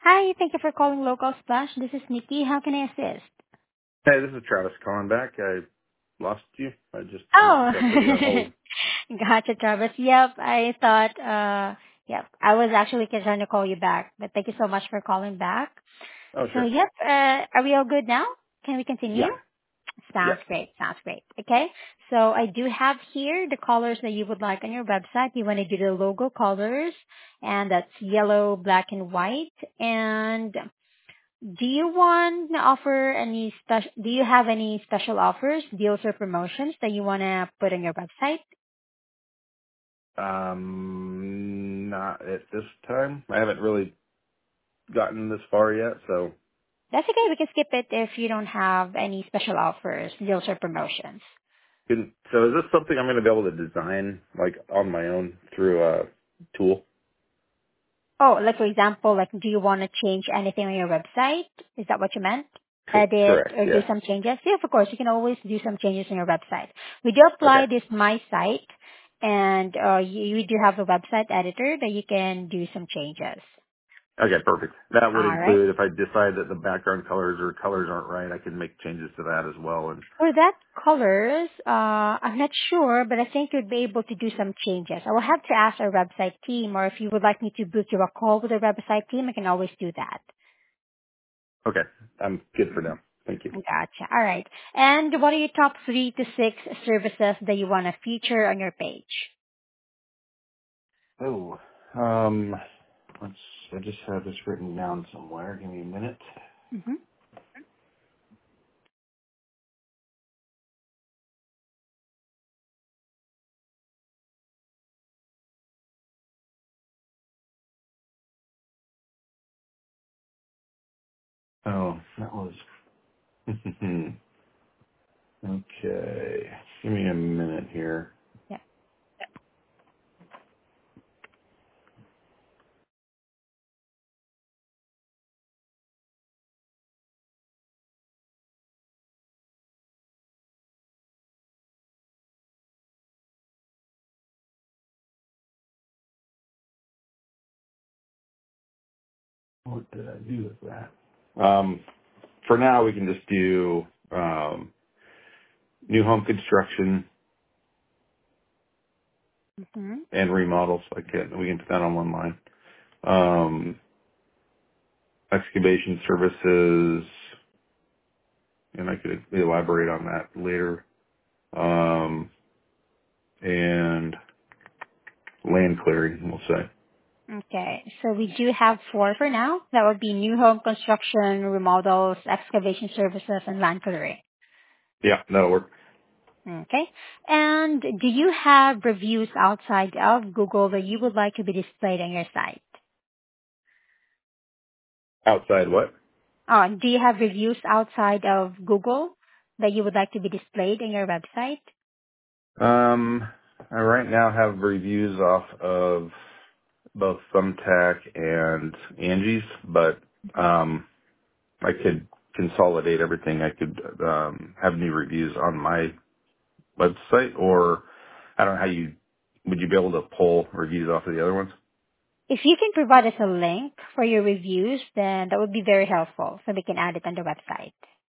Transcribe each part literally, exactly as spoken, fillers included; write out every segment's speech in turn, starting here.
Hi, thank you for calling Local Splash. This is Nikki. How can I assist? Hey, this is Travis calling back. I lost you. I just Oh, got put you on hold. gotcha, Travis. Yep, I thought, uh, yep, I was actually trying to call you back, but thank you so much for calling back. Oh, So, sure. yep, uh, are we all good now? Can we continue? Yeah. Sounds Yes. great. Sounds great. Okay. So I do have here the colors that you would like on your website. You want to do the logo colors, and that's yellow, black, and white. And do you want to offer any special, do you have any special offers, deals, or promotions that you want to put on your website? Um, not at this time. I haven't really gotten this far yet, so. That's okay. We can skip it if you don't have any special offers, deals, or promotions. Can, so is this something I'm going to be able to design, like, on my own through a tool? Oh, like for example, like do you want to change anything on your website? Is that what you meant? C- Edit correct, or do yeah. some changes? Yeah, of course. You can always do some changes on your website. We do Okay. apply this My Site, and uh, you, you do have a website editor that you can do some changes. Okay, perfect. That would All right. include if I decide that the background colors or colors aren't right, I can make changes to that as well. And For that colors, uh, I'm not sure, but I think you'd be able to do some changes. I will have to ask our website team, or if you would like me to book you a call with the website team, I can always do that. okay, I'm good for Mhm. now. Thank you. Gotcha. All right. And what are your top three to six services that you want to feature on your page? Oh, um, let's, I just have this written down somewhere. Give me a minute. Mm-hmm. Oh, that was, okay. Give me a minute here. Yeah. What did I do with that? Um, for now, we can just do, um, new home construction Mm-hmm. and remodels. I can, we can put that on one line. Um, excavation services, and I could elaborate on that later. Um, and land clearing, we'll say. Okay. So we do have four for now. That would be new home construction, remodels, excavation services, and land clearing. Yeah, that'll work. Okay. And do you have reviews outside of Google that you would like to be displayed on your site? Outside what? Uh, do you have reviews outside of Google that you would like to be displayed on your website? Um, I right now have reviews off of both Thumbtack and Angie's, but um, I could consolidate everything. I could um, have new reviews on my website, or I don't know how you would you be able to pull reviews off of the other ones? If you can provide us a link for your reviews, then that would be very helpful so we can add it on the website.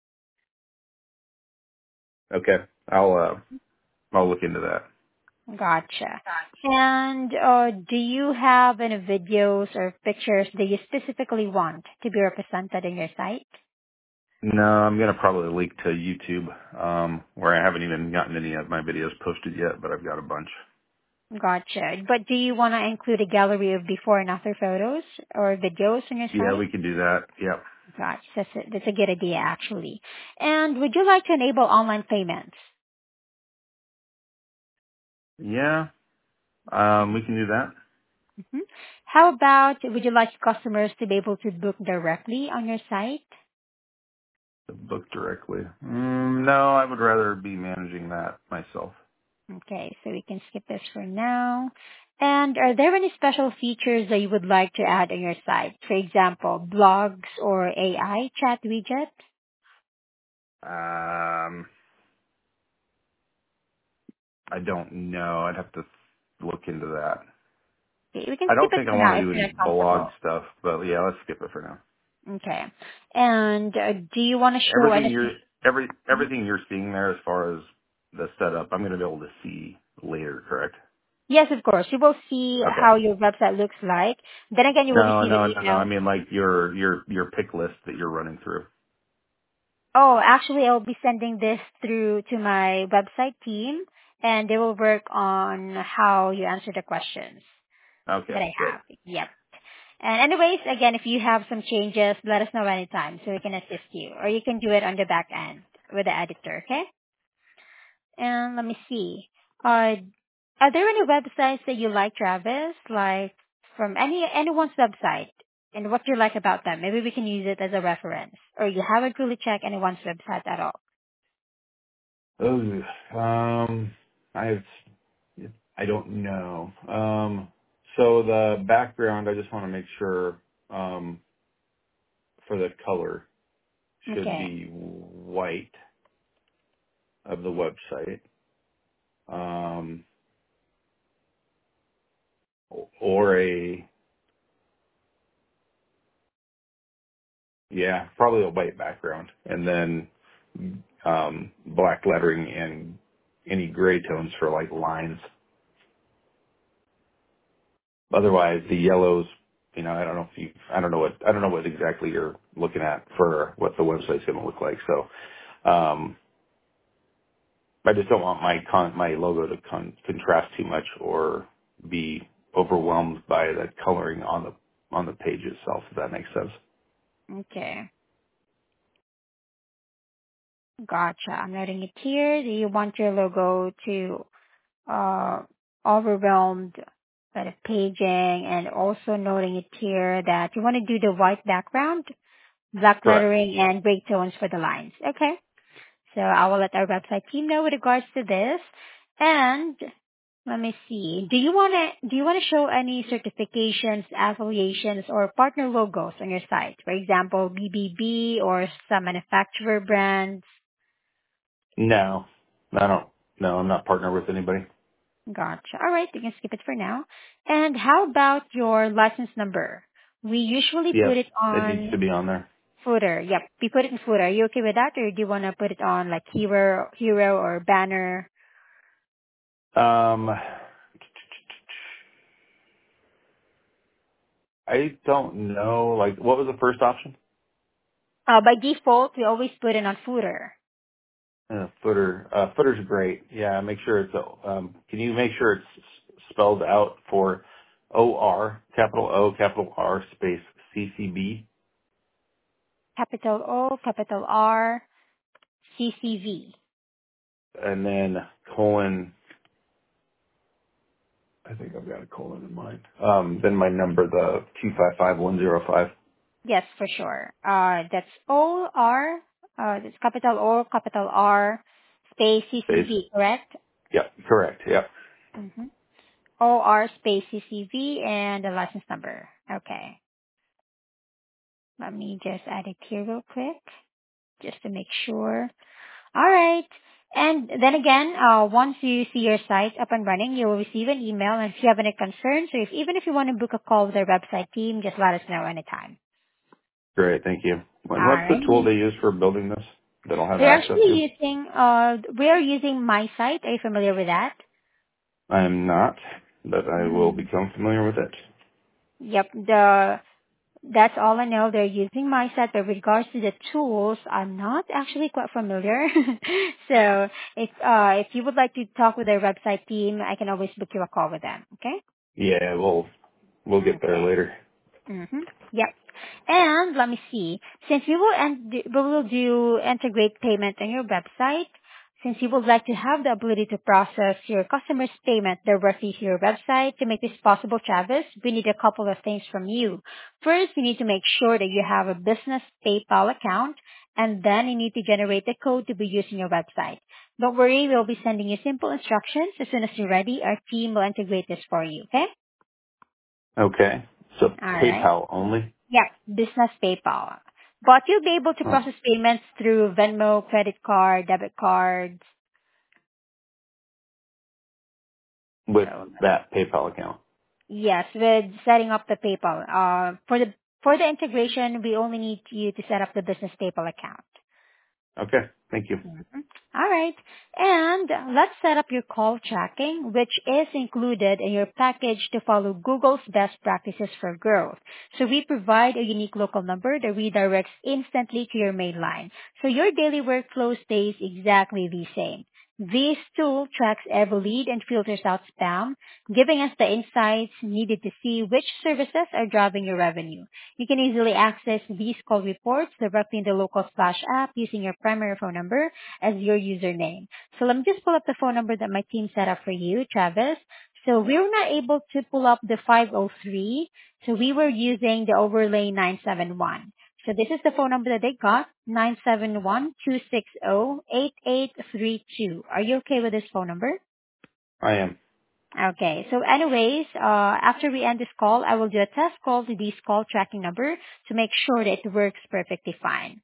Okay, I'll uh, I'll look into that. Gotcha. And uh, do you have any videos or pictures that you specifically want to be represented in your site? No, I'm gonna probably link to YouTube, um, where I haven't even gotten any of my videos posted yet, but I've got a bunch. Gotcha. But do you want to include a gallery of before and after photos or videos on your Yeah, site? we can do that. Yep. Gotcha. That's a, that's a good idea, actually. And would you like to enable online payments? Yeah, um, we can do that. hmm How about, would you like customers to be able to book directly on your site? Book directly. Mm, no, I would rather be managing that myself. Okay, so we can skip this for now. And are there any special features that you would like to add on your site? For example, blogs or A I chat widget? Um, I don't know. I'd have to look into that. We can I skip don't it think I for want now to if do you're any not blog comfortable. stuff, but yeah, let's skip it for now. Okay. And uh, do you want to show Everything anything? you're every Mhm. everything you're seeing there as far as the setup, I'm going to be able to see later, correct? Yes, of course. You will see Okay. how your website looks like. Then again, you will No, receive an no, no, no. I email. mean like your your your pick list that you're running through. Oh, actually, I'll be sending this through to my website team, and they will work on how you answer the questions Okay, that I great. have. Yep. And anyways, again, if you have some changes, let us know anytime so we can assist you. Or you can do it on the back end with the editor, okay? And let me see. Uh, are there any websites that you like, Travis? Like from any anyone's website, and what you like about them? Maybe we can use it as a reference. Or you haven't really checked anyone's website at all. Oh, um, I've I don't know. Um, so the background, I just want to make sure um, for the color should Okay. be white of the website, um, or a yeah, probably a white background, and then um, black lettering and any gray tones for like lines. Otherwise, the yellows, you know, I don't know if you, I don't know what, I don't know what exactly you're looking at for what the website's going to look like. So, um, I just don't want my con, my logo to con, contrast too much or be overwhelmed by the coloring on the, on the page itself, if that makes sense. Okay. Gotcha. I'm noting it here. Do you want your logo to uh overwhelmed by the paging, and also noting it here that you want to do the white background, black Correct. lettering, and gray tones for the lines. Okay. So I will let our website team know with regards to this. And let me see. Do you want to do you want to show any certifications, affiliations, or partner logos on your site? For example, B B B or some manufacturer brands. No, I don't, no, I'm not partnered with anybody. Gotcha. All right, you can skip it for now. And how about your license number? We usually Yes, put it it needs to on be on there. footer. Yep, we put it in footer. Are you okay with that, or do you want to put it on like hero, hero or banner? Um, I don't know, like, what was the first option? Uh, by default, we always put it on footer. Uh, footer, uh, footer's great. Yeah, make sure it's, um, can you make sure it's s- spelled out for O R, capital O, capital R, space C C B, Capital O, capital R, C C V. and then colon, I think I've got a colon in mind. Um, then my number, the two five five one zero five. Yes, for sure. Uh, that's O R, uh, that's capital O, capital R, space Space. C C V, correct? Yep, correct, yep. Mm-hmm. O R space C C V and the license number. Okay. Let me just add it here real quick, just to make sure. All right. And then again, uh, once you see your site up and running, you will receive an email. And if you have any concerns, or if even if you want to book a call with our website team, just let us know anytime. Great, thank you. All And what's the tool right. they use for building this that I'll have We're access to? actually using, uh, we are using My Site. Are you familiar with that? I am not, but I will Mm. become familiar with it. Yep. The That's all I know. They're using MySet, but with regards to the tools, I'm not actually quite familiar. So if uh, if you would like to talk with their website team, I can always book you a call with them. Okay? Yeah, we'll we'll get there Okay. later. Mm-hmm. Yep. And let me see. Since we will end, we will do integrate payment on your website, since you would like to have the ability to process your customer's payment directly to your website, to make this possible, Travis, we need a couple of things from you. First, you need to make sure that you have a business PayPal account, and then you need to generate the code to be used in your website. Don't worry, we'll be sending you simple instructions. As soon as you're ready, our team will integrate this for you, okay? Okay. So All right. PayPal only Yeah, business PayPal. But you'll be able to huh. process payments through Venmo, credit card, debit cards. with So that PayPal account. Yes, with setting up the PayPal. Uh, for the for the integration, we only need you to set up the business PayPal account. Okay. Thank you. Mhm. All right. And let's set up your call tracking, which is included in your package to follow Google's best practices for growth. So we provide a unique local number that redirects instantly to your main line. So your daily workflow stays exactly the same. This tool tracks every lead and filters out spam, giving us the insights needed to see which services are driving your revenue. You can easily access these call reports directly in the local Splash app using your primary phone number as your username. So let me just pull up the phone number that my team set up for you, Travis. So we were not able to pull up the five oh three, so we were using the overlay nine seven one. So this is the phone number that they got, nine seven one, two six zero, eight eight three two. Are you okay with this phone number? I am. Okay. So anyways, uh, after we end this call, I will do a test call to this call tracking number to make sure that it works perfectly fine.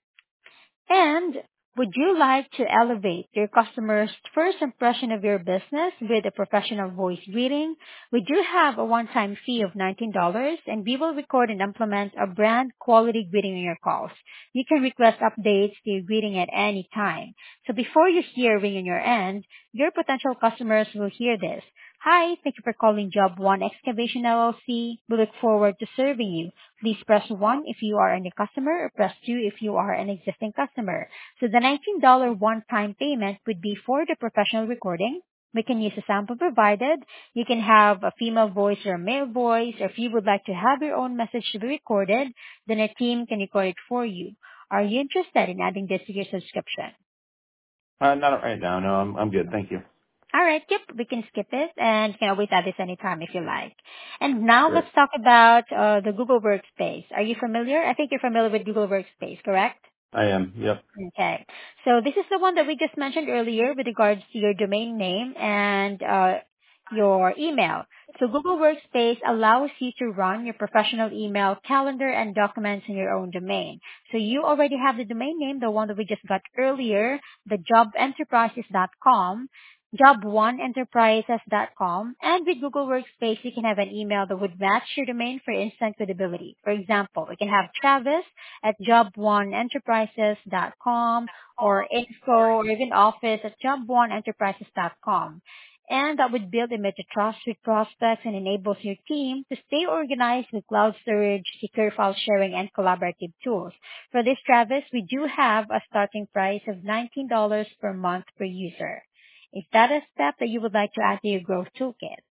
And would you like to elevate your customer's first impression of your business with a professional voice greeting? We do have a one-time fee of nineteen dollars and we will record and implement a brand quality greeting on your calls. You can request updates to your greeting at any time. So before you hear ring on your end, your potential customers will hear this. Hi, thank you for calling Job One Excavation L L C. We look forward to serving you. Please press one if you are a new customer or press two if you are an existing customer. So the nineteen dollars one-time payment would be for the professional recording. We can use a sample provided. You can have a female voice or a male voice, or if you would like to have your own message to be recorded, then a team can record it for you. Are you interested in adding this to your subscription? Uh, not right now. No, I'm I'm good. Thank you. All right, yep, we can skip it, and you can always add this anytime if you like. And now let's Great. talk about uh, the Google Workspace. Are you familiar? I think you're familiar with Google Workspace, correct? I am. Yep. Okay. So this is the one that we just mentioned earlier with regards to your domain name and uh, your email. So Google Workspace allows you to run your professional email, calendar, and documents in your own domain. So you already have the domain name, the one that we just got earlier, the job enterprises dot com, job one enterprises dot com, and with Google Workspace, you can have an email that would match your domain for instant credibility. For example, we can have Travis at job one enterprises dot com or info or even office at job one enterprises dot com. And that would build immediate trust with prospects and enables your team to stay organized with cloud storage, secure file sharing, and collaborative tools. For this, Travis, we do have a starting price of nineteen dollars per month per user. Is that a step that you would like to add to your growth toolkit?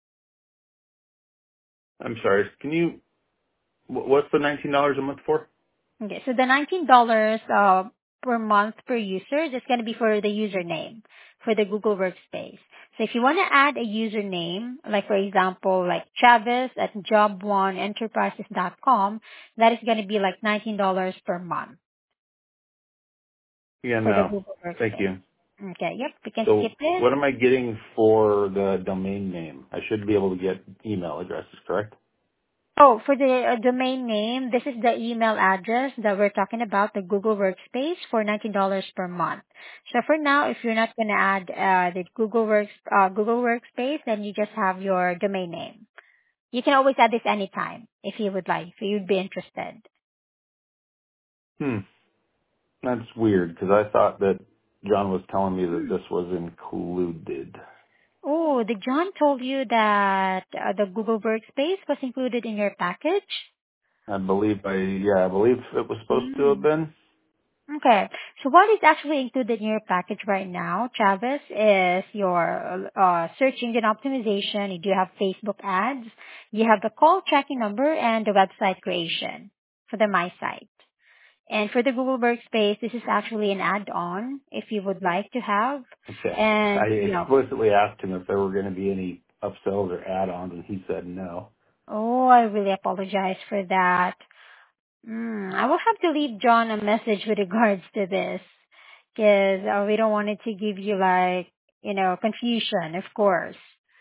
I'm sorry. Can you? wh- What's the nineteen dollars a month for? Okay, so the nineteen dollars uh, per month per user is going to be for the username for the Google Workspace. So if you want to add a username, like for example, like Travis at job one enterprises dot com, that is going to be like nineteen dollars per month Yeah. for the No. Google Thank Workspace. you. Okay, yep, we can So skip it. what am I getting for the domain name? I should be able to get email addresses, correct? Oh, for the uh, domain name, this is the email address that we're talking about, the Google Workspace for nineteen dollars per month. So for now, if you're not going to add uh, the Google Works uh, Google Workspace, then you just have your domain name. You can always add this anytime if you would like, if you'd be interested. Hmm. That's weird because I thought that John was telling me that Hmm. this was included. Oh, the John told you that uh, the Google Workspace was included in your package? I believe I yeah I believe it was supposed to Hmm. have been. Okay. So what is actually included in your package right now, Travis, is your uh, search engine optimization. You do have Facebook ads. You have the call tracking number and the website creation for the My Site. And for the Google Workspace, this is actually an add-on if you would like to have. Okay. I And, you know, explicitly asked him if there were going to be any upsells or add-ons, and he said no. oh, I really apologize for that. Mm, I will have to leave John a message with regards to this because uh, we don't want it to give you like, you know, confusion, of course.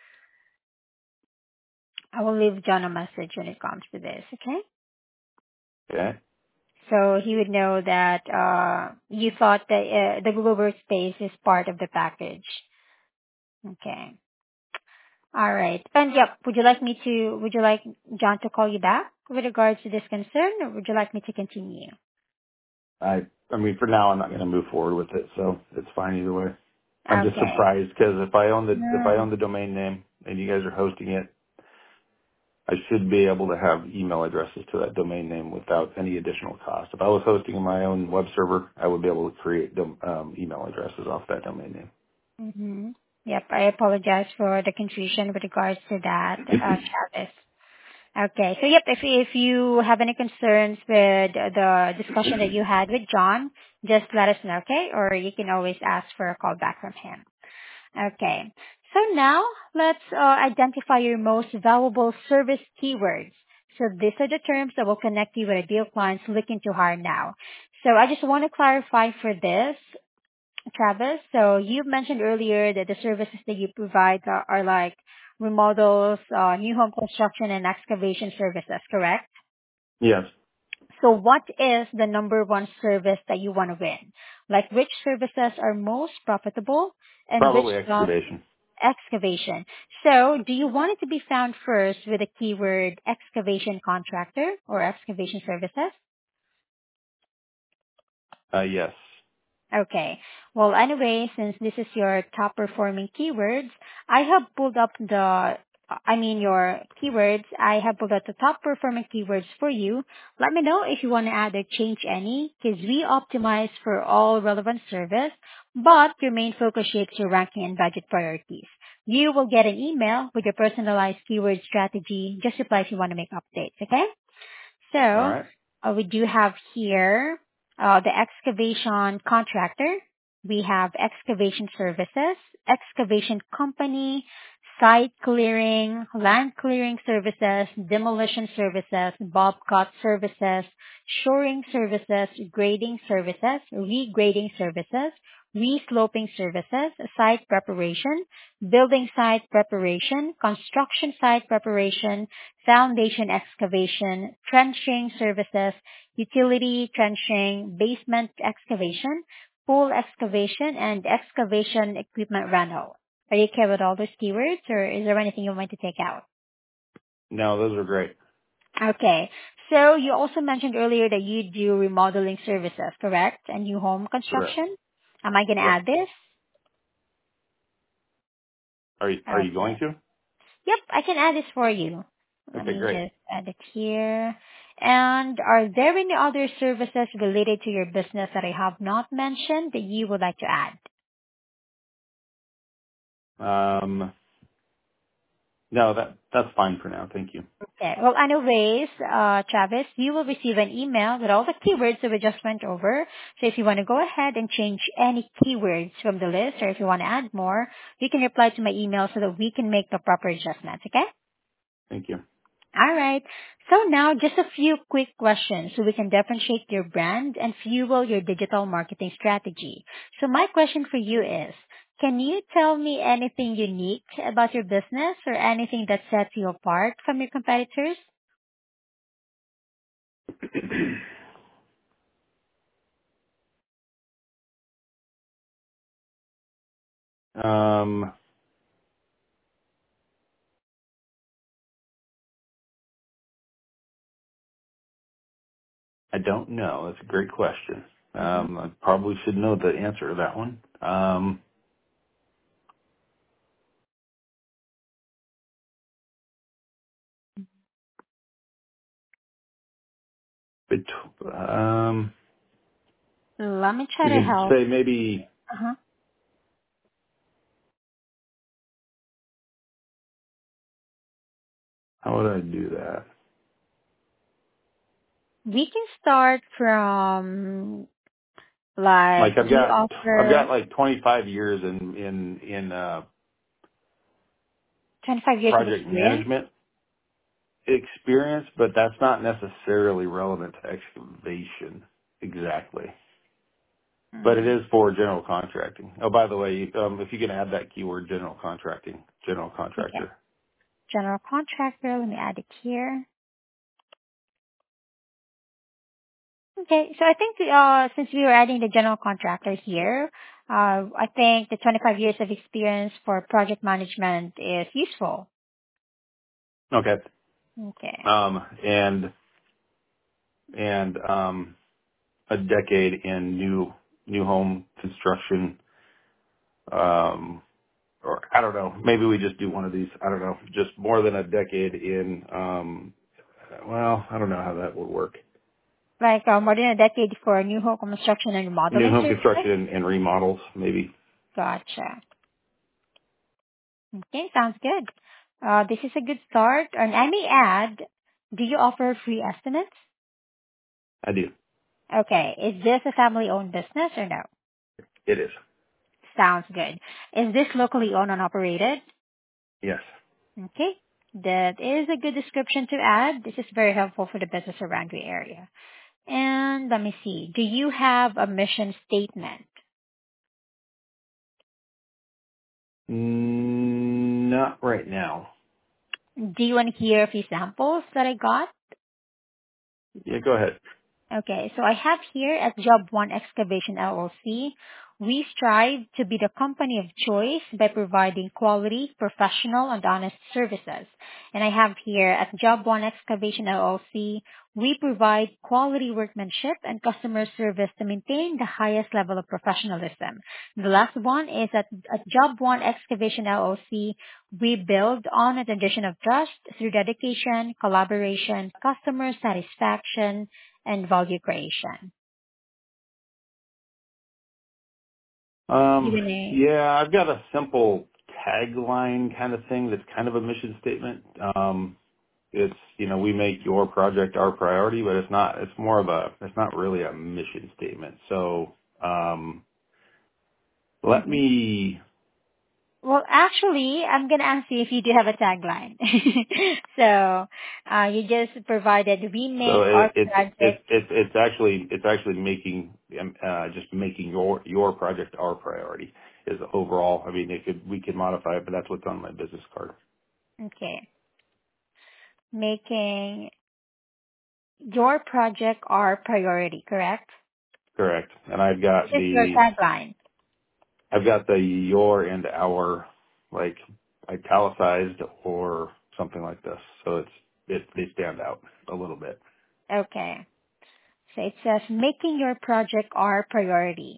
I will leave John a message when it comes to this, okay? Okay. So he would know that uh, you thought that uh, the Google Workspace is part of the package. Okay. All right. And yep, would you like me to, would you like John to call you back with regards to this concern, or would you like me to continue? I, I mean, for now, I'm not going to move forward with it, so it's fine either way. I'm just Okay. surprised because if I own the if I No. own the domain name and you guys are hosting it, I should be able to have email addresses to that domain name without any additional cost. If I was hosting my own web server, I would be able to create dom- um, email addresses off that domain Mm-hmm. Yep, I apologize for the confusion with regards to that, uh, name. Travis. Okay. So yep, if if you have any concerns with the discussion that you had with John, just let us know, okay? Or you can always ask for a call back from him. Okay. So now let's uh, identify your most valuable service keywords. So these are the terms that will connect you with ideal clients looking to hire now. So I just want to clarify for this, Travis. So you mentioned earlier that the services that you provide are, are like remodels, uh, new home construction, and excavation services, correct? Yes, So what is the number one service that you want to win? Like which services are most profitable and which probably job excavation. excavation. So do you want it to be found first with the keyword excavation contractor or excavation services? Uh, yes, Okay. Well, anyway, since this is your top performing keywords, I have pulled up the, I mean your keywords, I have pulled up the top performing keywords for you. Let me know if you want to add or change any, because we optimize for all relevant service, but your main focus shapes your ranking and budget priorities. You will get an email with your personalized keyword strategy. Just reply if you want to make updates, okay? all So right. uh, we do have here uh, the excavation contractor. We have excavation services, excavation company, site clearing, land clearing services, demolition services, bobcat services, shoring services, grading services, regrading services, resloping services, site preparation, building site preparation, construction site preparation, foundation excavation, trenching services, utility trenching, basement excavation, pool excavation, and excavation equipment rental. Are you okay with all those keywords, or is there anything you want to take out? No, those are great. Okay. So you also mentioned earlier that you do remodeling services, correct? And new home Correct. construction. Am I going to Yep. add this? Are you Are you going Okay. to? Yep, I can add this for you. Let Okay, me great. just add it here. And are there any other services related to your business that I have not mentioned that you would like to add? Um, no, that that's fine for now. Thank you. Okay. Well, anyways, uh, Travis, you will receive an email with all the keywords that we just went over. So if you want to go ahead and change any keywords from the list, or if you want to add more, you can reply to my email so that we can make the proper adjustments, okay? Thank you. All right. So now just a few quick questions so we can differentiate your brand and fuel your digital marketing strategy. So my question for you is, can you tell me anything unique about your business or anything that sets you apart from your competitors? um, I don't know. That's a great question. Mm-hmm. Um, I probably should know the answer to that one. Um, but um, Let me try we to could help. say maybe. Uh-huh. How would I do that? We can start from Like like I've we got I've got offer like twenty-five years in in in uh, twenty-five years of project experience. management experience, but that's not necessarily relevant to excavation exactly. But it Mm, is for general contracting. Oh, by the way, um, if you can add that keyword, general contracting, general okay. contractor. General contractor. Let me add it here. Okay. So I think, uh, since we were adding the general contractor here, Uh, I think the twenty-five years of experience for project management is useful. Okay. Okay. Um, and and um, a decade in new new home construction. Um, or I don't know. Maybe we just do one of these. I don't know. Just more than a decade in. Um, well, I don't know how that would work. Like uh, more than a decade for new home construction and New remodeling home services? construction and, and remodels, maybe. Gotcha. Okay, sounds good. Uh, this is a good start. And I may add, do you offer free estimates? I do. Okay, is this a family-owned business or no? It is. Sounds good. Is this locally owned and operated? Yes. Okay, that is a good description to add. This is very helpful for the business around your area. And let me see, do you have a mission statement? Mm, not right now. Do you want to hear a few samples that I got? Yeah, go ahead. Okay, so I have here at Job One Excavation L L C, we strive to be the company of choice by providing quality, professional, and honest services. And I have here at Job One Excavation L L C, we provide quality workmanship and customer service to maintain the highest level of professionalism. The last one is at, at Job One Excavation L L C, we build on a tradition of trust through dedication, collaboration, customer satisfaction, and value creation. Um, Even a, yeah, I've got a simple tagline kind of thing that's kind of a mission statement. Um, it's, you know, we make your project our priority, but it's not, it's more of a, it's not really a mission statement. So, um, let Mhm. me, Well, actually, I'm gonna ask you if you do have a tagline. so, uh, you just provided we make so it, our it's, it's, project. it's, it's actually, it's actually making, um, uh, just making your, your project our priority is overall. I mean, it could, we could modify it, but that's what's on my business card. Okay, making your project our priority. Correct. Correct. And I've This got is your the, tagline. I've got the your and our like italicized or something like this. So it's it they stand out a little bit. Okay. So it says making your project our priority.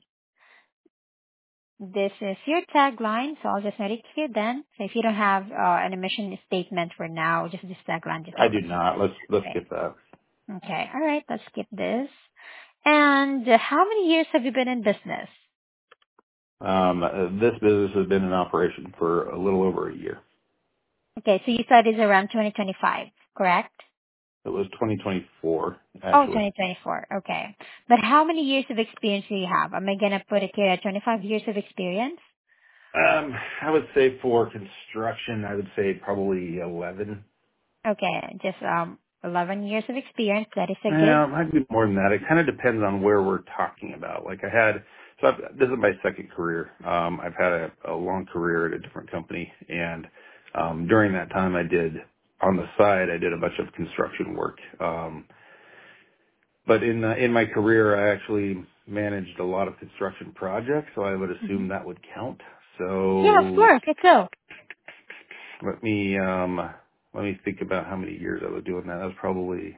This is your tagline, so I'll just note it here then. So if you don't have uh, an emission statement for now, just this tagline, just I I'll do just not. Let's let's okay. skip that. Okay, all right, let's skip this. And uh, how many years have you been in business? Um, uh, this business has been in operation for a little over a year. Okay, so you started around twenty twenty-five, correct? It was twenty twenty-four Oh, actually. twenty twenty-four. Okay. But how many years of experience do you have? Am I gonna put it here at twenty-five years of experience? Um, I would say for construction, I would say probably eleven. Okay, just um eleven years of experience. That is a Yeah, good. it might be more than that. It kind of depends on where we're talking about. Like I had, so I've, this is my second career. Um, I've had a, a long career at a different company, and um, during that time, I did on the side, I did a bunch of construction work. Um, but in uh, in my career, I actually managed a lot of construction projects, so I would Mhm. assume that would count. Yeah, of So course, it's so. let me um, let me think about how many years I was doing that. That was probably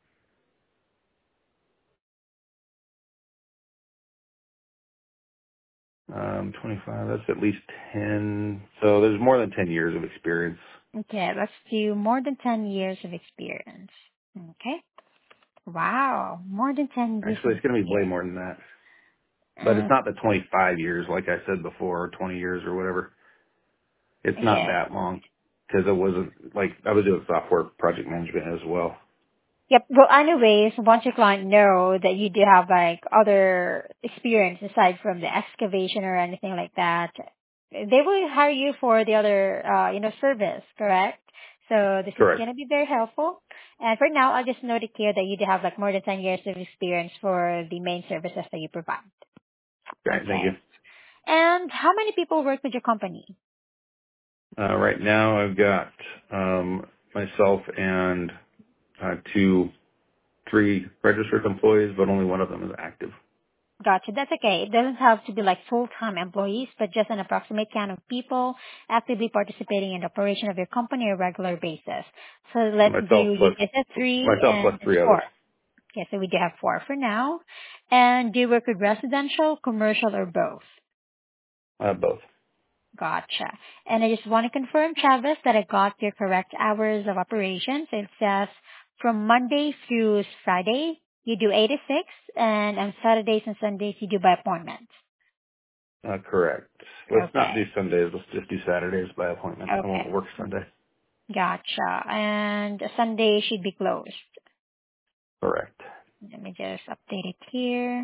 Um, twenty-five, that's at least ten. So there's more than ten years of experience. Okay, let's do more than ten years of experience. Okay. Wow, more than ten years Actually, of it's going to be way experience. more than that. But it's Uh, not the twenty-five years, like I said before, or twenty years or whatever. It's not okay. that long. Because it wasn't, like, I was doing software project management as well. Yep. Well, anyways, once your client know that you do have like other experience aside from the excavation or anything like that, they will hire you for the other, uh, you know, service, correct? So this is Correct. going to be very helpful. And for now, I'll just note it here that you do have like more than ten years of experience for the main services that you provide. Okay, thank you. Okay. And how many people work with your company? Uh, right now I've got um, myself and uh, two, three registered employees, but only one of them is active. Gotcha. That's okay. It doesn't have to be like full-time employees, but just an approximate count of people actively participating in the operation of your company on a regular basis. So let's do, Myself you plus just said three myself and plus three four. others. Okay, so we do have four for now. And do you work with residential, commercial, or both? Uh, both. Gotcha. And I just want to confirm, Travis, that I got your correct hours of operation. So it says from Monday through Friday, you do eight to six, and on Saturdays and Sundays, you do by appointment. Uh, correct. Let's not do Okay. Sundays. Let's just do Saturdays by appointment. I Okay. won't work Sunday. Gotcha. And Sunday should be closed. Correct. Let me just update it here.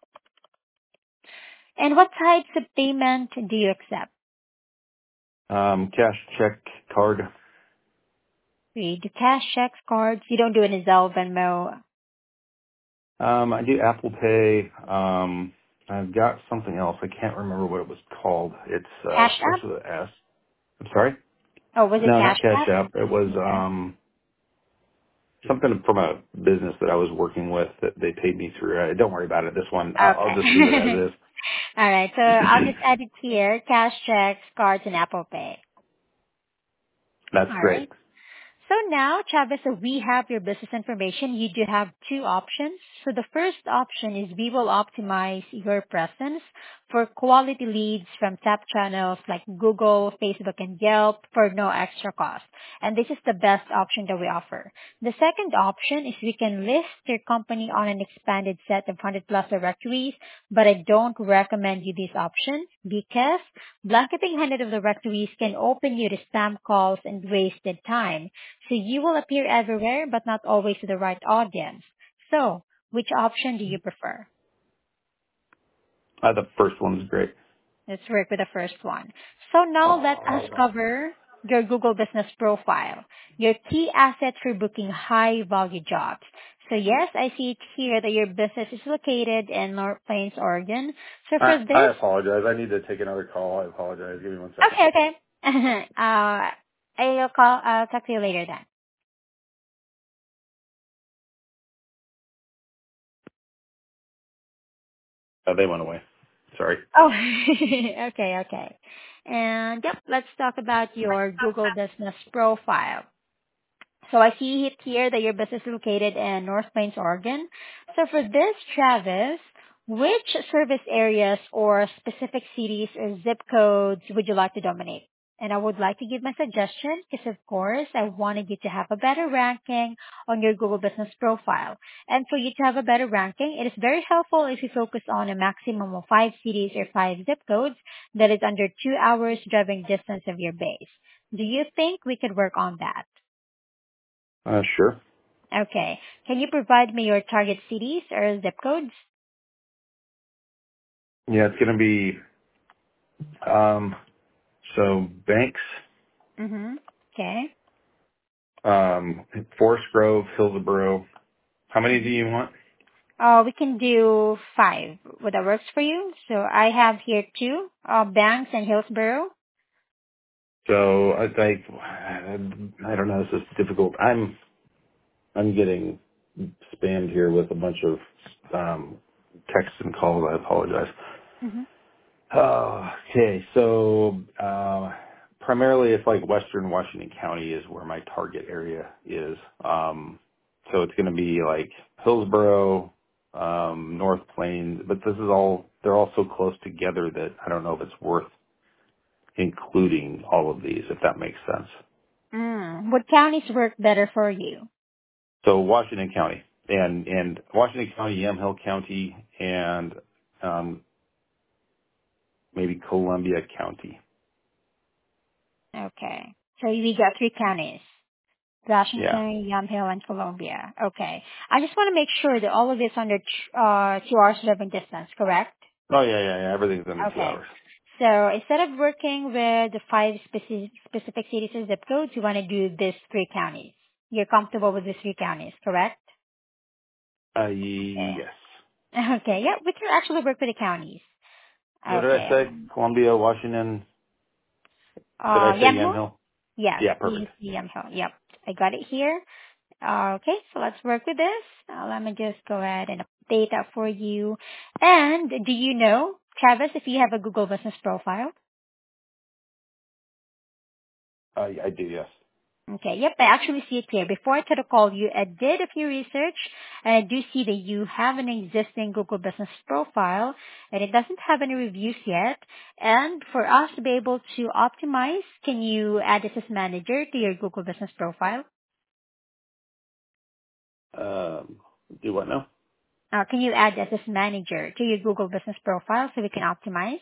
And what types of payment do you accept? Um, cash, check, card. We do cash, checks, cards. You don't do any Zelle, Venmo. Um, I do Apple Pay. Um, I've got something else. I can't remember what it was called. It's uh, Cash starts App? with an S. I'm sorry. Oh, was it No, Cash not Cash App? App. It was Okay. um, something from a business that I was working with that they paid me through. Uh, don't worry about it. This one, I'll, I'll just leave it as Okay. is. All right. So I'll just add it here. Cash, checks, cards, and Apple Pay. That's All right. great. So now, Travis, so we have your business information. You do have two options. So the first option is we will optimize your presence for quality leads from top channels like Google, Facebook, and Yelp for no extra cost. And this is the best option that we offer. The second option is we can list your company on an expanded set of one hundred plus directories, but I don't recommend you this option because blanketing one hundred of the directories can open you to spam calls and wasted time. So you will appear everywhere, but not always to the right audience. So, which option do you prefer? Uh, the first one's great. Let's work with the first one. So now let us cover your Google Business Profile, your key asset for booking high value jobs. So yes, I see it here that your business is located in North Plains, Oregon. So for I, I this, apologize. I need to take another call. I apologize. Give me one second. okay, okay. uh, I'll call, I'll talk to you later then. Uh, they went away. Sorry. Oh, okay, okay. And yep, let's talk about your Google Business Profile. So I see it here that your business is located in North Plains, Oregon. So for this, Travis, which service areas or specific cities or zip codes would you like to dominate? And I would like to give my suggestion because, of course, I wanted you to have a better ranking on your Google Business Profile. And for you to have a better ranking, it is very helpful if you focus on a maximum of five cities or five zip codes that is under two hours driving distance of your base. Do you think we could work on that? Uh, sure. Okay. Can you provide me your target cities or zip codes? Yeah, it's going to be, um, so Banks, Mm-hmm. Okay. um, Forest Grove, Hillsborough. How many do you want? Uh, we can do five. Would that works for you? So I have here two, uh, Banks and Hillsborough. So I think, I don't know, this is difficult. I'm, I'm getting spammed here with a bunch of, um, texts and calls. I apologize. Mm-hmm. Uh, okay, so uh, primarily it's like Western Washington County is where my target area is. Um, so it's going to be like Hillsborough, um, North Plains, but this is all, they're all so close together that I don't know if it's worth including all of these, if that makes sense. Mm. Would counties work better for you? So Washington County and, and Washington County, Yamhill County, and um, maybe Columbia County. Okay. So we got three counties. Yeah. Washington, Yamhill, and Columbia. Okay. I just want to make sure that all of this under t- uh, two hours driving distance, correct? Oh yeah, yeah, yeah. Everything's under two Okay. hours. So instead of working with the five specific, specific cities and zip codes, you want to do these three counties. You're comfortable with these three counties, correct? Uh, Okay. yes. Okay. Yeah, we can actually work with the counties. What did I Okay. say? Columbia, Washington. Did Uh, I say Yamhill? Yamhill? Yes, Yeah, perfect. E C Yamhill. Yep. I got it here. Uh, okay, so let's work with this. Uh, let me just go ahead and update that for you. And do you know, Travis, if you have a Google Business Profile? Uh, I do, yes. Okay, yep, I actually see it here. Before I took the call you, I did a few research, and I do see that you have an existing Google Business Profile, and it doesn't have any reviews yet. And for us to be able to optimize, can you add this as manager to your Google Business Profile? Um, do what now? Uh, can you add this as manager to your Google Business Profile so we can optimize?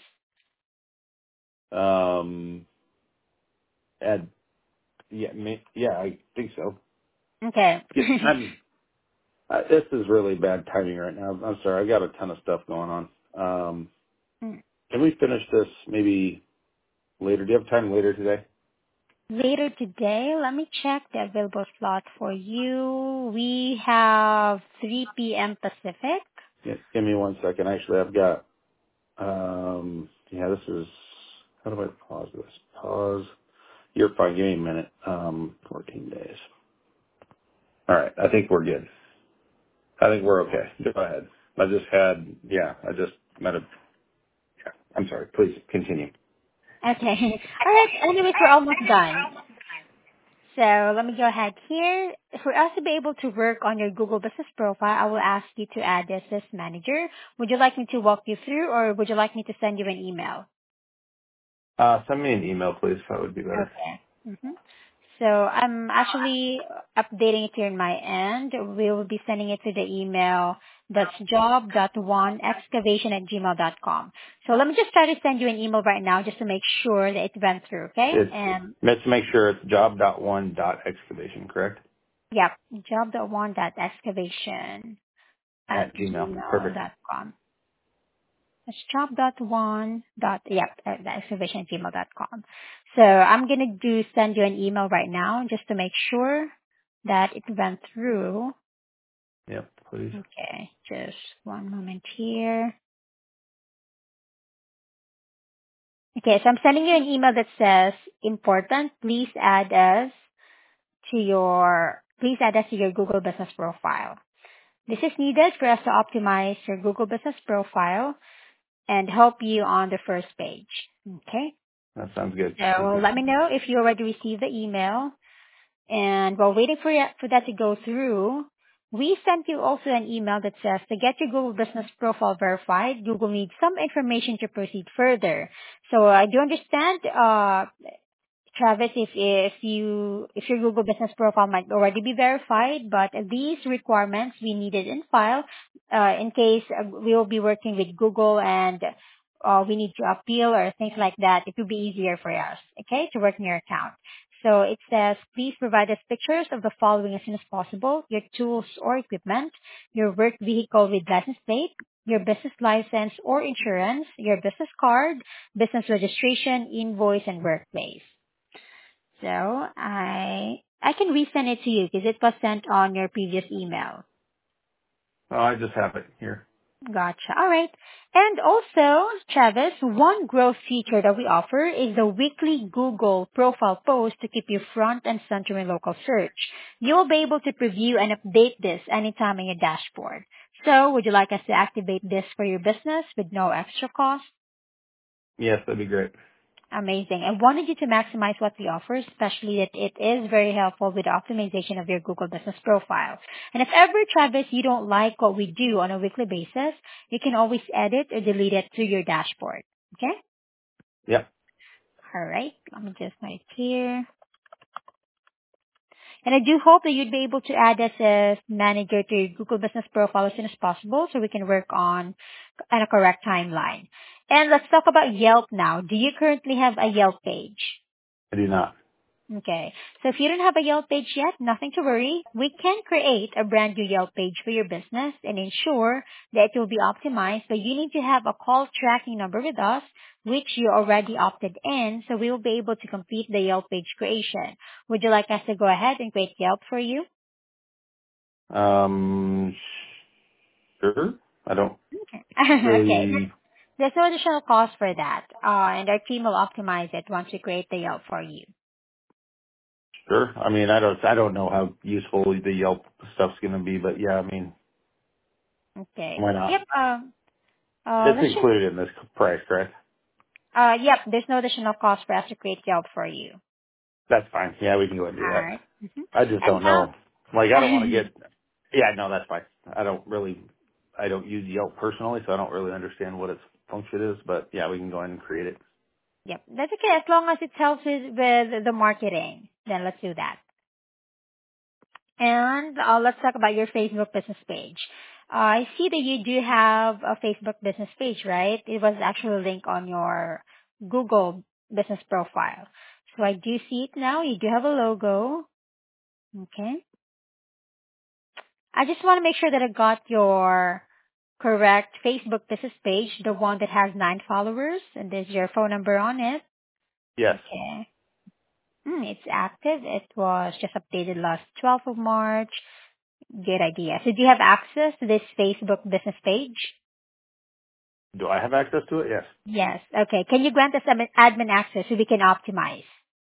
Um, add, yeah, may, yeah, I think so. Okay. Yeah, I'm, uh, this is really bad timing right now. I'm sorry. I got a ton of stuff going on. Um, can we finish this maybe later? Do you have time later today? Later today, let me check the available slot for you. We have three p.m. Pacific. Yeah, give me one second. Actually, I've got, um, yeah, this is, how do I pause this? Pause. You're fine. Give me a minute. Um, fourteen days. All right. I think we're good. I think we're okay. Go ahead. I just had, yeah, I just met a, yeah, I'm sorry. Please continue. Okay. All right. Anyways, we're almost done. So let me go ahead here. For us to be able to work on your Google Business Profile, I will ask you to add this as manager. Would you like me to walk you through, or would you like me to send you an email? Uh, send me an email, please. That would be better. Okay. hmm So I'm actually updating it here in my end. We will be sending it to the email that's job dot one excavation at gmail dot com. So let me just try to send you an email right now just to make sure that it went through, okay? It's, And let's make sure it's job dot one dot excavation, correct? yep, job dot one dot excavation at At Gmail. gmail Perfect. dot com. It's job dot one dot yep, uh, the excavation at gmail dot com. So I'm gonna do send you an email right now just to make sure that it went through. Yep, please. Okay, just one moment here. Okay, so I'm sending you an email that says important. Please add us to your please add us to your Google Business Profile. This is needed for us to optimize your Google Business Profile and help you on the first page. Okay. That sounds good. Thank So you. let me know if you already received the email. And while waiting for, ya- for that to go through, we sent you also an email that says to get your Google Business Profile verified, Google needs some information to proceed further. So I do understand, uh, Travis, if if you if your Google Business Profile might already be verified, but these requirements we needed in file, uh, in case uh, we will be working with Google and uh, we need to appeal or things like that, it will be easier for us, okay, to work in your account. So it says, please provide us pictures of the following as soon as possible: your tools or equipment, your work vehicle with license plate, your business license or insurance, your business card, business registration, invoice, and workplace. So I I can resend it to you because it was sent on your previous email. Oh, I just have it here. Gotcha. All right. And also, Travis, one growth feature that we offer is the weekly Google profile post to keep you front and center in local search. You'll be able to preview and update this anytime in your dashboard. So would you like us to activate this for your business with no extra cost? Yes, that'd be great. Amazing. I wanted you to maximize what we offer, especially that it is very helpful with the optimization of your Google Business Profile. And if ever, Travis, you don't like what we do on a weekly basis, you can always edit or delete it through your dashboard. Okay? Yep. All right. Let me just note here. And I do hope that you'd be able to add this as manager to your Google Business Profile as soon as possible so we can work on, on a correct timeline. And let's talk about Yelp now. Do you currently have a Yelp page? I do not. Okay. So if you don't have a Yelp page yet, nothing to worry. We can create a brand new Yelp page for your business and ensure that it will be optimized, but you need to have a call tracking number with us, which you already opted in, so we will be able to complete the Yelp page creation. Would you like us to go ahead and create Yelp for you? Um, sure. I don't Okay. Okay. really, There's no additional cost for that, uh, and our team will optimize it once we create the Yelp for you. sure. I mean, I don't, I don't know how useful the Yelp stuff's going to be, but yeah, I mean, Okay. Why not? Yep. Um. Uh. It's Let's just. included in this price, correct? Uh. Yep. There's no additional cost for us to create job for you. That's fine. Yeah, we can go ahead and do All that. right. Mm-hmm. I just And don't now. know. Like, I don't want to get. Yeah, no, that's fine. I don't really. I don't use Yelp personally, so I don't really understand what its function is. But yeah, we can go ahead and create it. Yep. That's okay as long as it helps with, with the marketing. Then let's do that. And uh, let's talk about your Facebook business page. Uh, I see that you do have a Facebook business page, right? It was actually linked on your Google business profile. So I do see it now. You do have a logo. Okay. I just want to make sure that I got your correct Facebook business page, the one that has nine followers, and there's your phone number on it. Yes. Okay. Hmm, it's active. It was just updated last twelfth of March. Good idea. So do you have access to this Facebook business page? Do I have access to it? Yes. Yes. Okay. Can you grant us admin admin access so we can optimize?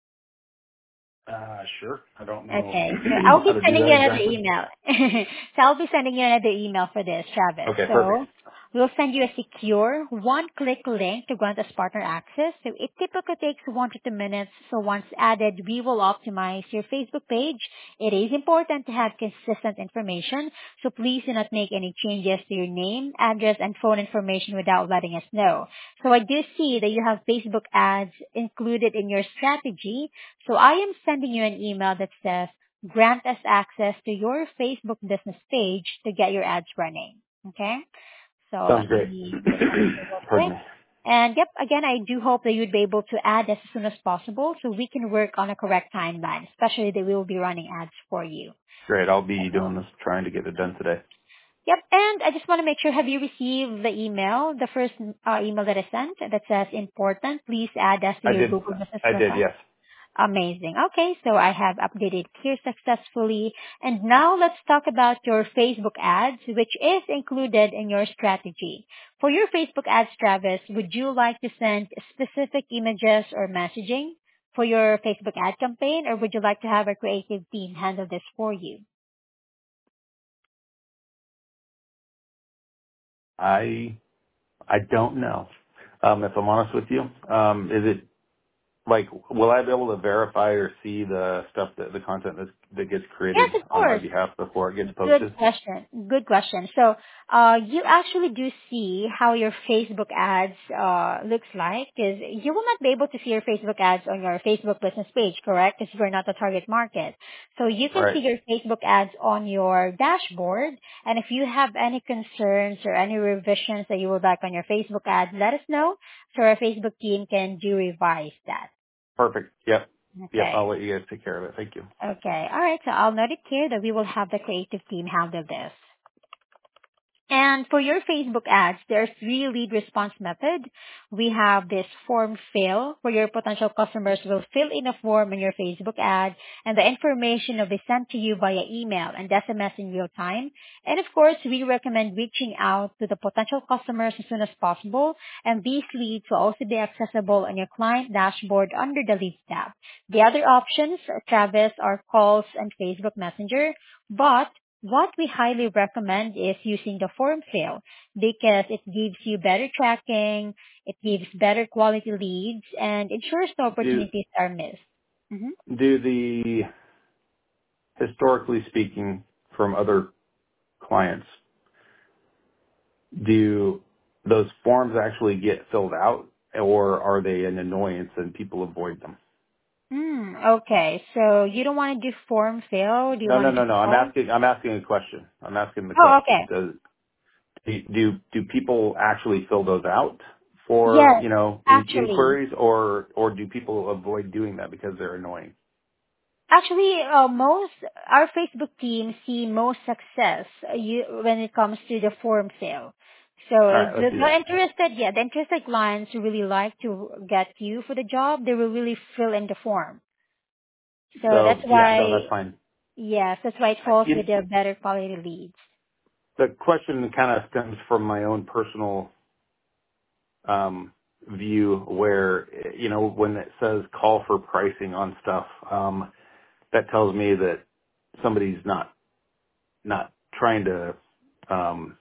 Uh, sure. I don't know Okay. So I'll how be to do sending that you another exactly. email. So I'll be sending you another email for this, Travis. Okay, perfect. So we'll send you a secure one-click link to grant us partner access. So it typically takes one to two minutes. So once added, we will optimize your Facebook page. It is important to have consistent information. So please do not make any changes to your name, address, and phone information without letting us know. So I do see that you have Facebook ads included in your strategy. So I am sending you an email that says, grant us access to your Facebook business page to get your ads running. Okay? So Sounds let great. me just send it to you real Pardon quick. me. And yep, again, I do hope that you'd be able to add as soon as possible so we can work on a correct timeline, especially that we will be running ads for you. Great. I'll be doing Okay. this, trying to get it done today. Yep, and I just want to make sure, have you received the email, the first uh, email that I sent that says important, please add us to I your did. Google Business I did. profile? Yes. Amazing. Okay, so I have updated here successfully. And now let's talk about your Facebook ads, which is included in your strategy. For your Facebook ads, Travis, would you like to send specific images or messaging for your Facebook ad campaign, or would you like to have a creative team handle this for you? I I don't know. Um, if I'm honest with you, um, is it like will I be able to verify or see the stuff that the content that that gets Yes, created of on my course. behalf before it gets Good posted? question. Good question. So, uh, you actually do see how your Facebook ads uh, looks like, because you will not be able to see your Facebook ads on your Facebook business page, correct? Because we're not a target market. So you can see Right. your Facebook ads on your dashboard, and if you have any concerns or any revisions that you would like on your Facebook ads, let us know so our Facebook team can do revise that. Perfect. Yep. Yep. Okay. I'll let you guys take care of it. Thank you. Okay. All right. So I'll note it here that we will have the creative team handle this. And for your Facebook ads, there's three lead response method. We have this form fill where your potential customers will fill in a form in your Facebook ad and the information will be sent to you via email and S M S in real time. And of course, we recommend reaching out to the potential customers as soon as possible. And these leads will also be accessible on your client dashboard under the leads tab. The other options, Travis, are calls and Facebook Messenger, but what we highly recommend is using the form fill because it gives you better tracking, it gives better quality leads, and ensures no Do opportunities are missed. hmm do the historically speaking from other clients, do those forms actually get filled out, or are they an annoyance and people avoid them? Mm, okay, so you don't want to do form fill. Do you No, no, want to no, do no. I'm call? asking. I'm asking a question. I'm asking the Oh, question. okay. Does do do people actually fill those out for Yes, you know in, actually. inquiries, or or do people avoid doing that because they're annoying? Actually, uh, most our Facebook team see most success uh, you, when it comes to the form sale. So All uh, right, let's the, do the that. interested, yeah, the interested clients who really like to get you for the job, they will really fill in the form. So that's So yeah, no, why, that's fine. yes, that's why it I- falls with you- the better quality leads. The question kind of stems from my own personal um, view, where you know when it says call for pricing on stuff, um, that tells me that somebody's not not trying to um,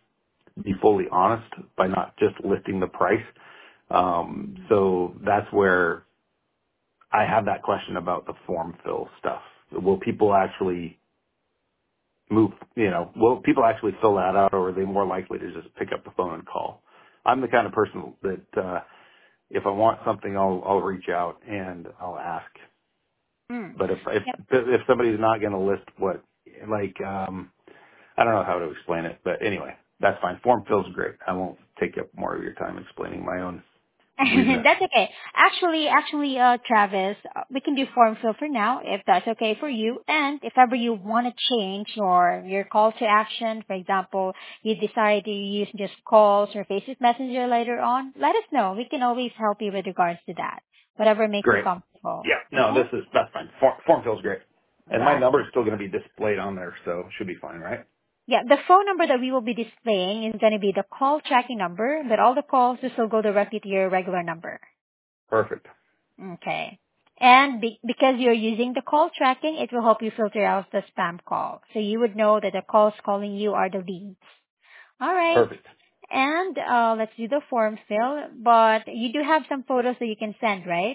be fully honest by not just listing the price. Um, so that's where I have that question about the form fill stuff. Will people actually move, you know, will people actually fill that out, or are they more likely to just pick up the phone and call? I'm the kind of person that, uh, if I want something, I'll, I'll reach out and I'll ask. Mm. But if, if, Yep. if somebody's not going to list what, like, um, I don't know how to explain it, but anyway, that's fine. Form fill's great. I won't take up more of your time explaining my own reasoning. That's okay. Actually, actually, uh, Travis, uh, we can do form fill for now if that's okay for you. And if ever you want to change your your call to action, for example, you decide to use just calls or Facebook Messenger later on, let us know. We can always help you with regards to that. Whatever makes you Great. comfortable. Yeah. No, Okay? this is, that's fine. Form, form fill's great. And my Got number is still going to be displayed on there, so it should be fine, right? Yeah, the phone number that we will be displaying is going to be the call tracking number, but all the calls will still go directly to your regular number. Perfect. Okay. And be- because you're using the call tracking, it will help you filter out the spam call. So you would know that the calls calling you are the leads. All right. Perfect. And uh, let's do the form fill. But you do have some photos that you can send, right?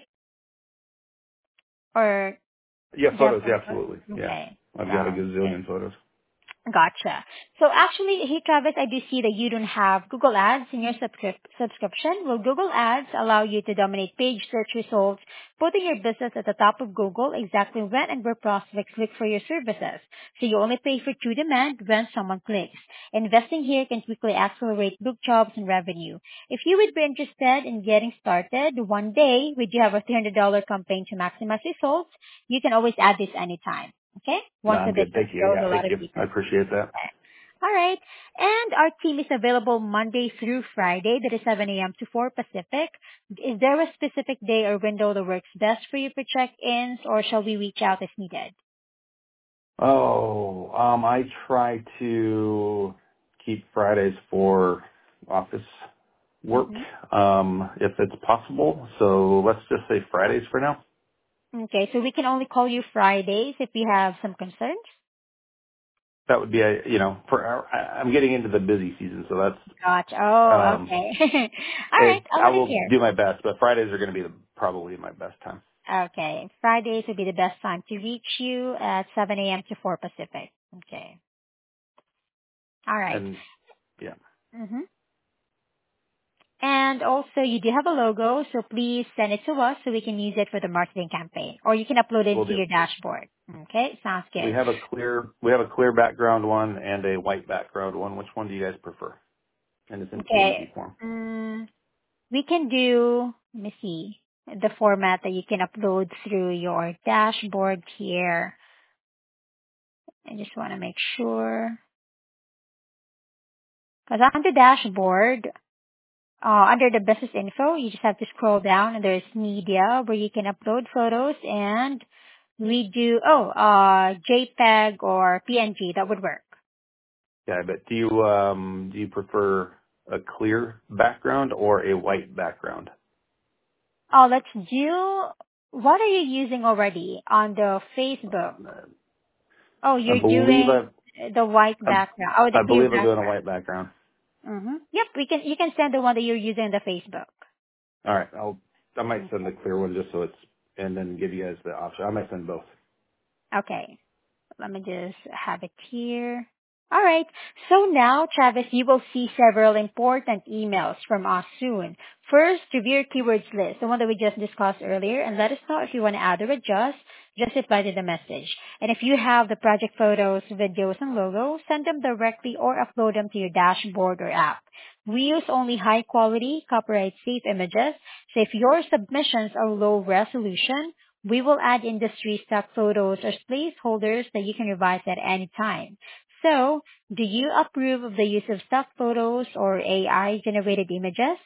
Or Yeah, do you have photos, yeah, some photos? absolutely. Yeah. Okay. I've got a Sounds good. gazillion photos. Gotcha. So actually, hey Travis, I do see that you don't have Google Ads in your subscrip- subscription. Will Google Ads allow you to dominate page search results, putting your business at the top of Google exactly when and where prospects look for your services? So you only pay for true demand when someone clicks. Investing here can quickly accelerate book jobs and revenue. If you would be interested in getting started, one day we do have a three hundred dollars campaign to maximize results. You can always add this anytime. Okay? No, Once the I'm good. business Thank you. grows, a Yeah, lot thank of you. I people. appreciate that. Okay. All right. And our team is available Monday through Friday, that is seven a.m. to four Pacific. Is there a specific day or window that works best for you for check-ins, or shall we reach out as needed? Oh, um, I try to keep Fridays for office work, hmm um, if it's possible. So let's just say Fridays for now. Okay, so we can only call you Fridays if we have some concerns. That would be a, you know, for our, I- I'm getting into the busy season, so that's, Gotcha. Oh, um, okay. All right, it, I'll I put it will here. do my best, but Fridays are going to be the, probably my best time. Okay, Fridays would be the best time to reach you at seven a.m. to four Pacific. Okay. All right. And yeah, Mm-hmm. And also, you do have a logo, so please send it to us so we can use it for the marketing campaign. Or you can upload it we'll to do. your dashboard. Okay, sounds We good. have a clear, we have a clear background one and a white background one. Which one do you guys prefer? And it's in P N G Okay, form. mm, we can do, let me see, the format that you can upload through your dashboard here. I just want to make sure. Because on the dashboard, uh, under the business info, you just have to scroll down and there's media where you can upload photos and we do, oh, uh, JPEG or P N G, that would work. Yeah, but do you um do you prefer a clear background or a white background? Oh, let's do, what are you using already on the Facebook? Um, Oh, I you're believe doing I, the white I background. Oh, the I clear believe I'm doing a background. white background. Mm-hmm. Yep, we can, you can send the one that you're using on the Facebook. All right, I'll I might Okay. send the clear one just so it's and then give you guys the option. I might send both. Okay. Let me just have it here. All right. So now, Travis, you will see several important emails from us soon. First, review your keywords list, the one that we just discussed earlier, and let us know if you want to add or adjust. Just reply to the message. And if you have the project photos, videos, and logos, send them directly or upload them to your dashboard or app. We use only high quality, copyright safe images. So if your submissions are low resolution, we will add industry stock photos or placeholders that you can revise at any time. So, do you approve of the use of stock photos or A I generated images?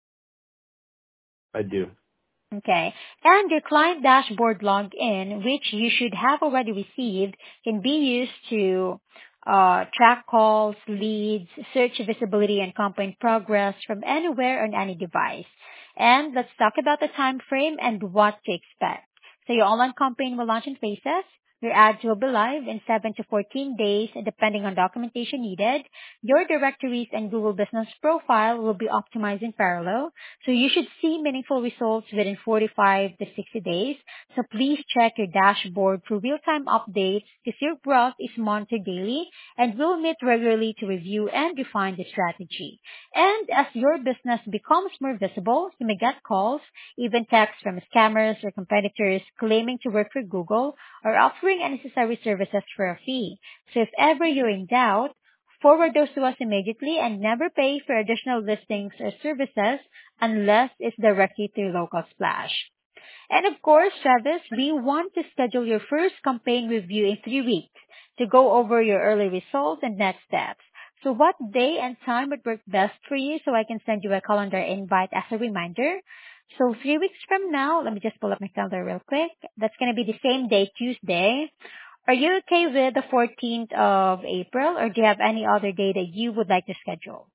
I do. Okay. And your client dashboard login, which you should have already received, can be used to uh, track calls, leads, search visibility, and campaign progress from anywhere on any device. And let's talk about the time frame and what to expect. So your online campaign will launch in phases. Your ads will be live in seven to fourteen days, depending on documentation needed. Your directories and Google Business Profile will be optimized in parallel, so you should see meaningful results within forty-five to sixty days. So please check your dashboard for real-time updates because your growth is monitored daily, and we'll meet regularly to review and refine the strategy. And as your business becomes more visible, you may get calls, even texts from scammers or competitors claiming to work for Google or offering unnecessary services for a fee. So if ever you're in doubt, forward those to us immediately and never pay for additional listings or services unless it's directly through Local Splash. And of course, Travis, we want to schedule your first campaign review in three weeks to go over your early results and next steps. So what day and time would work best for you so I can send you a calendar invite as a reminder? So three weeks from now, let me just pull up my calendar real quick. That's going to be the same day, Tuesday. Are you okay with the fourteenth of April, or do you have any other day that you would like to schedule?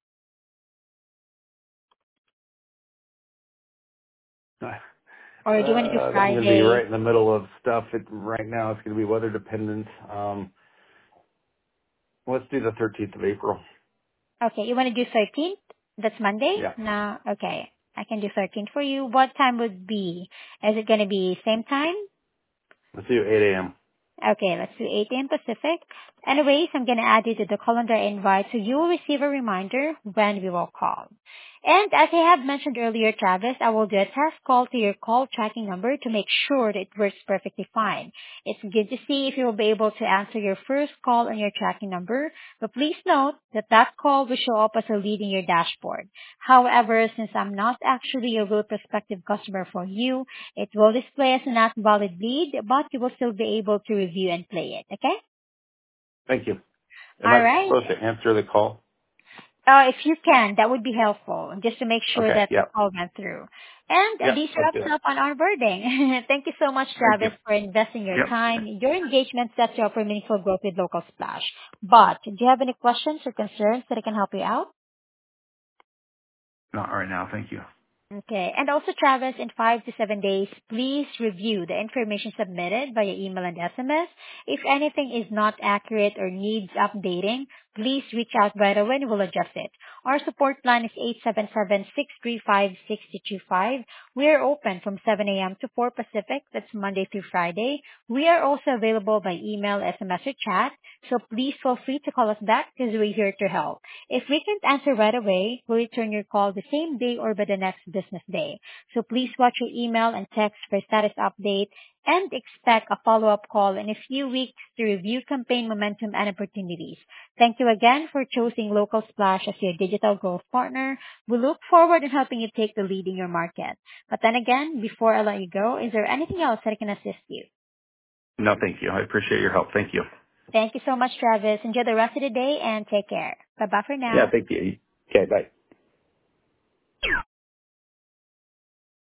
Uh, Or do you want to do I'm going to be right Friday? in the middle of stuff. It, right now, it's going to be weather dependent. Um, let's do the thirteenth of April. Okay, you want to do thirteenth? That's Monday? Yeah. No, okay. I can do thirteenth for you. What time would be? Is it going to be same time? Let's do eight a.m. Okay, let's do eight a.m. Pacific. Anyways, I'm going to add you to the calendar invite so you will receive a reminder when we will call. And as I have mentioned earlier, Travis, I will do a test call to your call tracking number to make sure that it works perfectly fine. It's good to see if you will be able to answer your first call on your tracking number, but please note that that call will show up as a lead in your dashboard. However, since I'm not actually a real prospective customer for you, it will display as a not valid lead, but you will still be able to review and play it, okay? Thank you. Am All I right. supposed to answer the call? Uh, if you can, that would be helpful, just to make sure Okay. that the Yeah. call went through. And uh, Yeah. this Let's wraps do that. up on onboarding. Thank you so much, Thank you. Travis, for investing your Yep. time. Your engagement sets you up for meaningful growth with Local Splash. But do you have any questions or concerns that I can help you out? Not right now. Thank you. Okay. And also, Travis, in five to seven days, please review the information submitted via email and S M S. If anything is not accurate or needs updating, please reach out right away and we'll adjust it. Our support line is eight seven seven, six three five, six two two five. We are open from seven a.m. to four Pacific. That's Monday through Friday. We are also available by email, S M S, or chat. So please feel free to call us back because we're here to help. If we can't answer right away, we'll return your call the same day or by the next business day. So please watch your email and text for status update and expect a follow-up call in a few weeks to review campaign momentum and opportunities. Thank you again for choosing Local Splash as your digital growth partner. We look forward to helping you take the lead in your market. But then again, before I let you go, is there anything else that I can assist you? No, thank you. I appreciate your help. Thank you. Thank you so much, Travis. Enjoy the rest of the day and take care. Bye-bye for Yeah. now. Thank you. Okay. Bye.